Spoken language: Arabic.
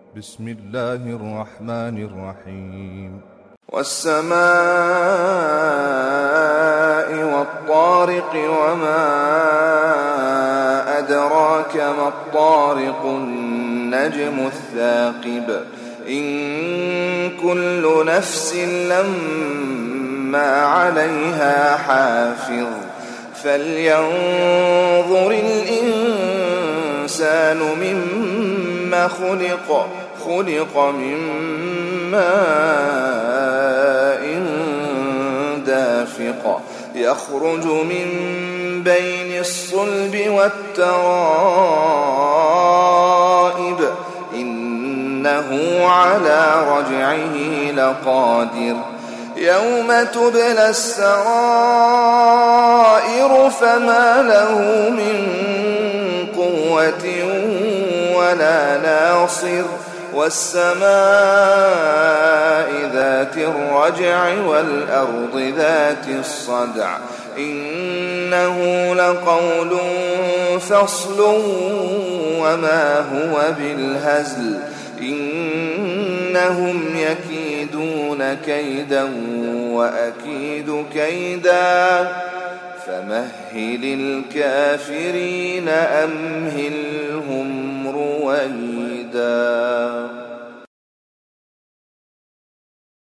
بسم الله الرحمن الرحيم والسماء والطارق وما أدراك ما الطارق النجم الثاقب إن كل نفس لما عليها حافظ فلينظر الإنسان مما خلق من ماء دافق يخرج من بين الصلب والترائب إنه على رجعه لقادر يوم تبلى السرائر فما له من قوة ولا ناصر والسماء ذات الرجع والأرض ذات الصدع إنه لقول فصل وما هو بالهزل إنهم يكيدون كيدا وأكيد كيدا فمهل الكافرين أمهلهم رويدا.